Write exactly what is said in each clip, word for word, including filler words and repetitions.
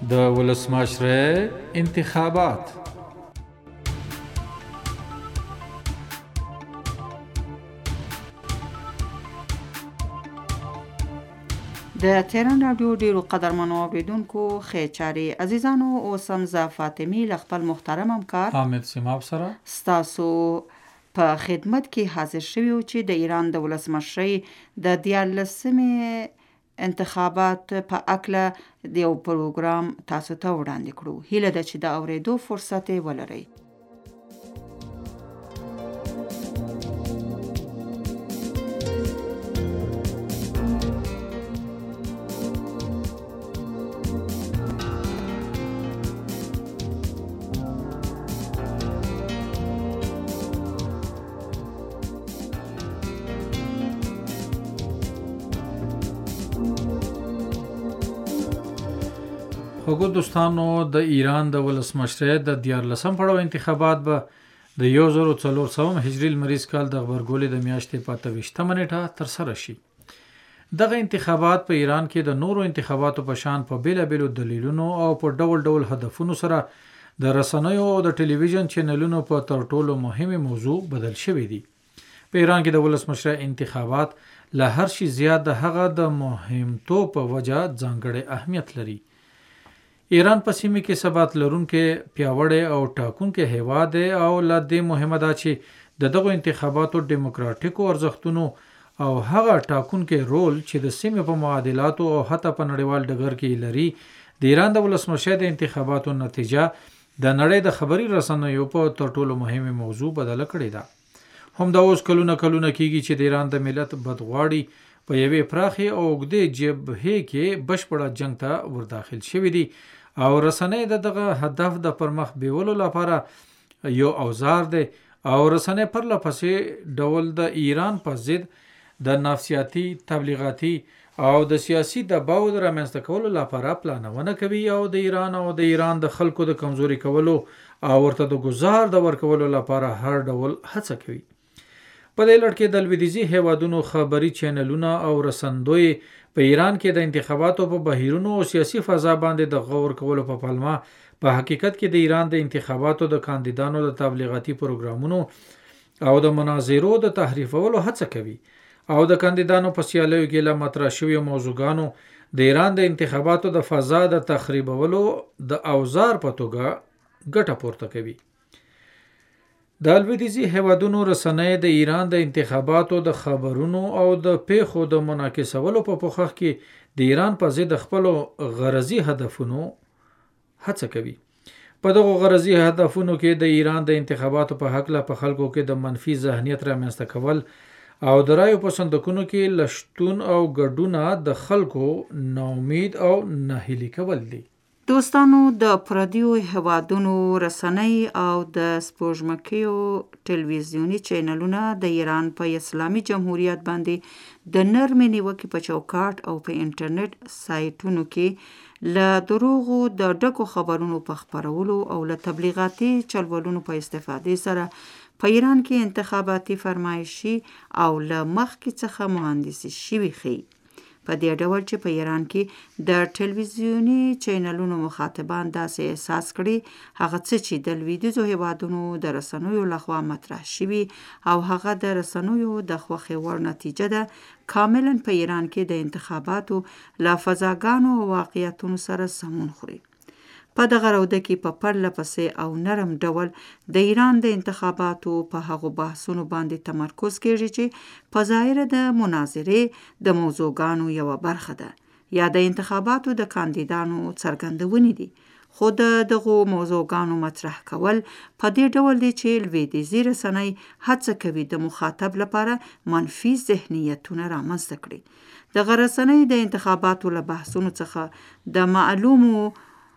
د ولسمشرۍ انتخابات. د تهران رادیو ډیرو قدرمنو اوریدونکو ښې چارې عزیزانو، اوس هم زه فاطمې له خپل محترم همکار حامد سیماب سره ستاسو په خدمت کې حاضر شوی و چې د ایران د ولسمشرۍ د دیارلسمې انتخابات په اکله د یو پروګرام تاسو ته وړاندې کړو. هیله ده چې د اوریدو فرصت ولرئ. خوږو دوستانو، د ایران د ولسمشرۍ د دیارلسم پړاو انتخابات به د یو زر څلور سوه هجري لمریز کال د غبرګولي د میاشتې په اته ویشتمه نیټه ترسره شي. دغه انتخابات په ایران کې د نورو انتخاباتو په شان په بیلابیلو دلیلونو او په ډول ډول هدفونو سره د رسنیو او د ټلویزیون چینلونو په تر ټولو مهمه موضوع بدل شوی دی. په ایران کې د ولسمشرۍ انتخابات له هر شي زیات د هغه د مهمتوب په وجه ځانګړی اهمیت لري. ایران په سیمه کې ثبات لرونکې پیاوړی او ټاکونکې هیواد دی او له دې مهمه ده چې د دغو انتخاباتو ډیموکراټیکو ارزښتونو او هغه ټاکونکې رول چې د سیمې په معادلاتو او حتی په نړیوال ډګر کې لري، د ایران د ولسمشرۍ د انتخاباتو نتیجه د نړۍ د خبري رسنیو په تر ټولو مهمه موضوع بدله کړې ده. هم دا اوس کلونه کلونه کېږي چې د ایران د ملت بدغواړي په یوې پراخې او اوږدې جبهې کې بشپړه جنګ ته ورداخل شوي دي او رسنۍ د دغه هدف د پرمخ بیولو لپاره یو اوزار دی او رسنۍ پرله پسې ډول د ایران په ضد د نفسیاتي، تبلیغاتي او د سیاسي دباو د رامنځته کولو لپاره پلانونه کوي او د ایران او د ایران د خلکو د کمزوري کولو او ورته د ګزار د ورکولو لپاره هر ډول هڅه کوي. په دې لړ کې د لویدیځي هیوادونو خبري چینلونه او رسندوی په ایران کې د انتخاباتو په بهیرونو او سیاسي فضا باندې د غور کولو په پلمه په حقیقت کې د ایران د انتخاباتو د کاندیدانو د تبلیغاتي پروګرامونو او د مناظرو د تحریفولو هڅه کوي او د کاندیدانو په سیالیو کې له مطرح شویو موضوعګانو د ایران د انتخاباتو د فضا د تخریبولو د اوزار په توګه ګټه پورته کوي. د لویدیځي هیوادونو رسنۍ د ایران د انتخاباتو د خبرونو او د پیښو د منعکسولو په پوښښ کې د ایران په ضد خپلو غرضي هدفونو هڅه کوي. په دغو غرضي هدفونو کې د ایران د انتخاباتو په هکله په خلکو کې د منفي ذهنیت رامنځته کول او د رایو په صندوقونو کې لشتون او ګډونه د خلکو ناامید او ناهیلي کول دي. دوستانو، د پردیو هیوادونو رسنۍ او د سپوږمکیو ټلویزیوني چینلونه د ایران په اسلامي جمهوریت باندې د نرمې نیوکې په چوکاټ او په انټرنیټ سایټونو کې له دروغو د ډکو خبرونو په خپرولو او له تبلیغاتي چلولونو په استفادې سره په ایران کې انتخاباتي فرمایشي او له مخکې څخه مهندسي شوي ښیي. په دې ډول چې په ایران کې د ټلویزیوني چینلونو مخاطبان داسې احساس کړي هغه څه چې د لویدیځو هیوادونو د رسنیو لخوا مطرح شوي او هغه د رسنیو د خوښې وړ نتیجه ده، کاملا په ایران کې د انتخاباتو له فضاګانو او واقعیتونو سره سمون خوري. په دغه روده کې په پرله پسې او نرم ډول د ایران د انتخاباتو په هغو بحثونو باندې تمرکز کېږي چې په ظاهره د مناظرې د موضوعګانو یوه برخه ده یا د انتخاباتو د کاندیدانو څرګندونې دي، خو د دغو موضوعګانو مطرح کول په دې ډول دی چې لویدیځي رسنۍ هڅه کوي د مخاطب لپاره منفي ذهنیتونه رامنځته کړي. دغه رسنۍ د انتخاباتو له بحثونو څخه د معلومو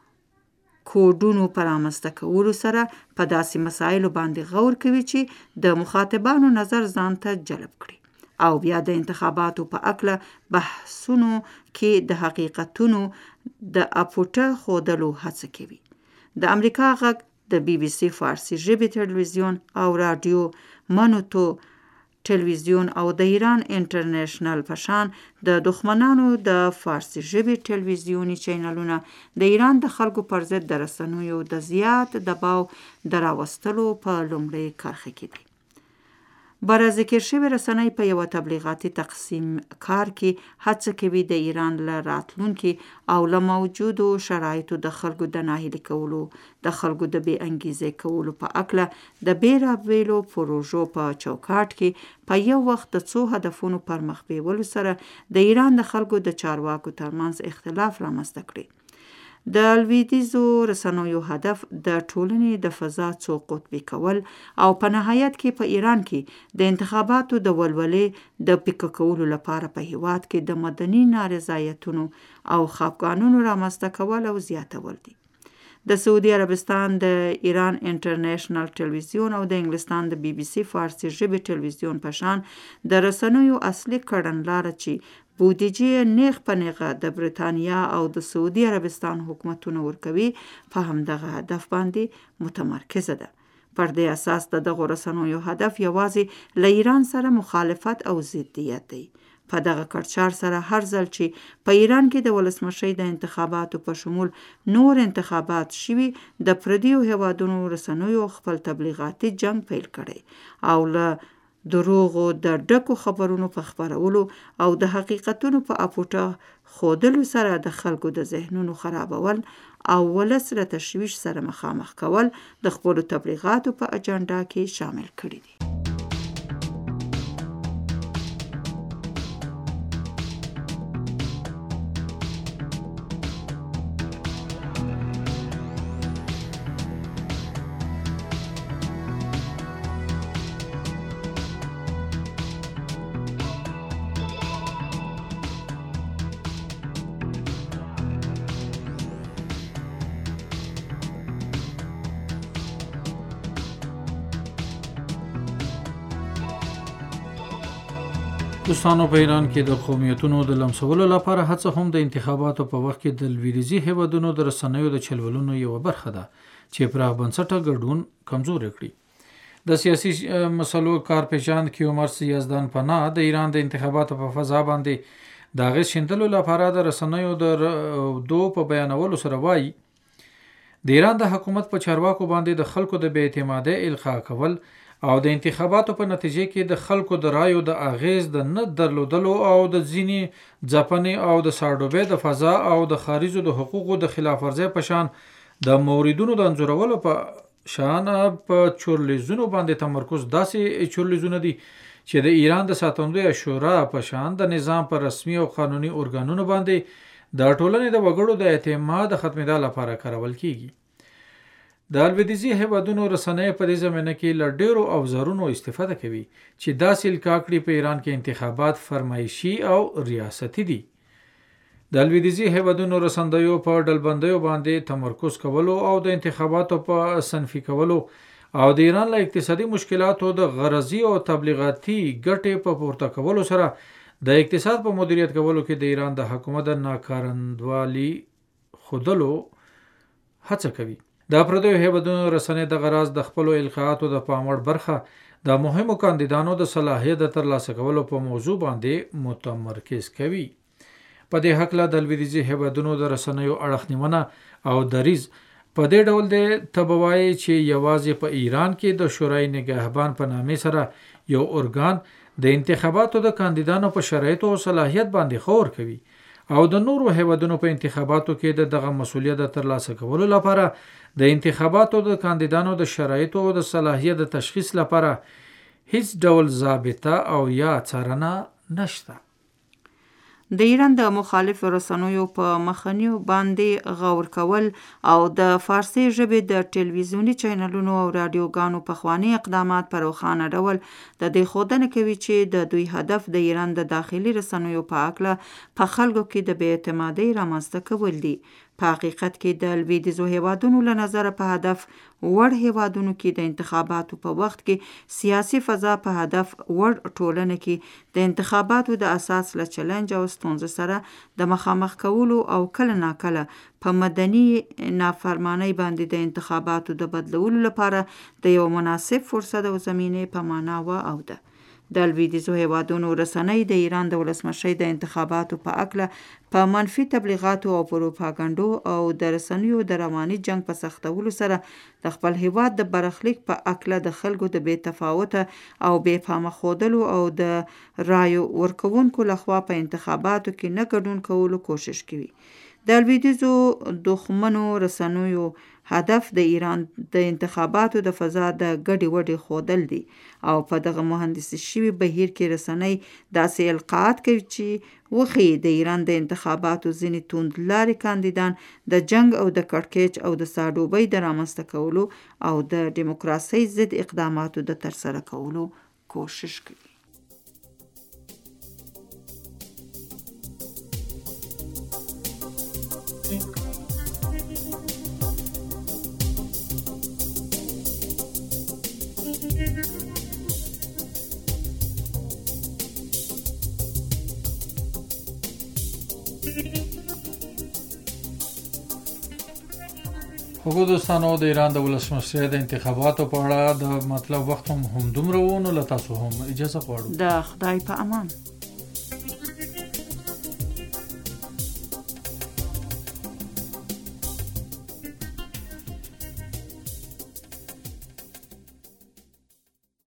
کوډونو په رامنځته کولو سره په داسې مسایلو باندې غور کوي چې د مخاطبانو نظر ځان ته جلب کړي او بیا د انتخاباتو په اکله بحثونو کې د حقیقتونو د اپوټه ښودلو هڅه کوي. د امریکا غږ، د بی بی سی فارسی ژبې تلویزیون او رادیو منوتو ټلویزیون او د ایران انټرنیشنل په شان د دښمنانو د فارسي ژبې ټلویزیوني چینلونه د ایران د خلکو پر ضد د رسنیو د زیات دباو د راوستلو په لومړۍ کرښه کې دي. برذکر شوی رسنۍ په یوه تبلیغاتي تقسیم کار کې هڅه کوي د ایران له راتلونکي او له موجودو شرایطو د خلکو د ناهیلي کولو، د خلکو د بې انګیزې کولو په اکله د بیلابیلو پروژو په چوکاټ کې په یو وخت د څو هدفونو پر مخ بیولو سره د ایران د خلکو د چارواکو ترمنځ اختلاف رامنځته کړي. د لویدیځو رسنیو هدف د ټولنې د فضا څو قطبي کول او په نهایت کې په ایران کې د انتخاباتو د ولولې د پیکه کولو لپاره په هیواد کې د مدني نارضایتونو او خفګانونو رامنځته کول او زیاتول دي. د سعودي عربستان د ایران انټرنیشنل ټلویزیون او د انګلستان د بی بی سی فارسي ژبې ټلویزیون په شان د رسنیو اصلي کړنلاره چې بودیجې نیغ په نیغه د بریتانیا او د سعودي عربستان حکومتونه ورکوي په همدغه هدف باندې متمرکزه ده. پر دې اساس د دغو رسنیو هدف یوازې له ایران سره مخالفت او ضدیت دی. په دغه کړچار سره هر ځل چې په ایران کې د ولسمشۍ د انتخاباتو په شمول نور انتخابات شوي، د پردیو هیوادونو رسنیو خپل تبلیغاتي جنگ پیل کړی او له دروغو د ډکو خبرونو په خپرولو او د حقیقتونو په اپوټه خودلو سره د خلکو د ذهنونو خرابول او ولس له تشویش سره مخامخ کول د خپلو تبلیغاتو په اجنډا کې شامل کړي دي. دوستانو، په ایران کې د قومیتونو د لمسولو لپاره هڅه هم د انتخاباتو په وخت کې د لویدیځي هیوادونو د رسنیو د چلولونو یوه برخه ده چې پراخ بنسټه ګډون کمزوری کړي. د سیاسي مسلو کارپیژان کیومرس یزدان پناه د ایران د انتخاباتو په فضا باندې د هغې شیندلو لپاره د رسنیو د دو په بیانولو سره وایي د ایران د حکومت په چارواکو باندې د خلکو د بې اعتمادۍ القا کول او د انتخاباتو په نتیجه کې د خلکو د رایو د اغیز د نه درلودلو او د ځینې ځپنې او د ساړدوبۍ د فضا او د خارجو د حقوقو د خلاف ورزۍ په شان د موردونو د انځورولو په شان په چورلیزونو باندې تمرکز داسې چورلیزونه دي چې د ایران د ساتندوی شورا په شان د نظام په رسمي او قانوني ارګانونو باندې د ټولنې د وګړو د اعتماد ختمېدا لپاره کارول کیږي. د لویدیځي هیوادونو رسنۍ په دې زمینه کې له ډیرو اوزارونو استفاده کوي چې داسې القا کړي په ایران کې انتخابات فرمایشي او ریاستي دي. د لویدیځي هیوادونو رسنیو په ډلبندیو باندې تمرکز کولو او د انتخاباتو په صنفي کولو او د ایران له اقتصادي مشکلاتو د غرضي او تبلیغاتي ګټې په پورته کولو سره د اقتصاد په مدیریت کولو کې د ایران د حکومت د ناکارندوالي ښودلو هڅه کوي. د پردیو هیوادونو رسنۍ دغه راز د خپلو القاءاتو د پاموړ برخه د مهمو کاندیدانو د صلاحیت د ترلاسه کولو په موضوع باندې متمرکز کوي. په دې هکله د لویدیځي هیوادونو د رسنیو اړخ نیونه او دریځ په دې ډول دی ته به وایي چې یوازې په ایران کې د شورای نگهبان په نامې سره یو ارګان د انتخاباتو د کاندیدانو په شرایطو او صلاحیت باندې خور کوي او د نورو هیوادونو په انتخاباتو کې د دغه مسولیت د ترلاسه کولو لپاره د انتخاباتو د کاندیدانو د شرایطو او د صلاحیت د تشخیص لپاره هیڅ ډول ضابطه او یا څارنه نشته. د ایران د مخالف رسنیو په مخنیو باندې غور کول او د فارسي ژبې د ټلویزیوني چینلونو او رادیوګانو پخواني اقدامات په روښانه ډول د دې ښودنه کوي چې د دوی هدف د ایران د داخلي رسنیو په هکله په خلکو کې د بې اعتمادۍ رامنځته کول دي. په حقیقت کې د لویدیځو هیوادونو له نظره په هدف وړ هیوادونو کې د انتخاباتو په وخت کې سیاسي فضا په هدف وړ ټولنه کې د انتخاباتو د اساس له چلنج او ستونزه سره د مخامخ کولو او کله ناکله په مدني نافرمانی باندې د انتخاباتو د بدلولو لپاره د یو مناسب فرصت او زمینه په معنا و او ده. د لویدیځو هیوادونو رسنۍ د ایران د ولسمشرۍ د انتخاباتو په اړه په منفي تبلیغاتو او پروپاګاندا او د رسنیو د رواني جنگ په سختولو سره د خپل هیواد د برخلیک په اړه د خلکو د بې تفاوته او بې فهمه ښودلو او د رایو ورکوونکو لخوا په انتخاباتو کې نه ګډون کولو کوشش کوي. د لویدیځو دښمنو رسنیو هدف د ایران د انتخاباتو د فضا د ګډې وډې ښودل دي او په دغه مهندسي شوي بهیر کې رسنۍ داسې القاعات کوي چې وښيي د ایران د انتخاباتو ځینې توندلارې کاندیدان د جنگ او د کړکېچ او د ساډوبۍ د رامنځته کولو او د دیموکراسۍ ضد اقداماتو د ترسره کولو کوشش کوي. خو دوستانو د ایران د ولسمشرۍ د انتخاباتو په اړه د مطلب وخت هم دومره و، نو له تاسو هم اجازه غواړو. د خدای په امان.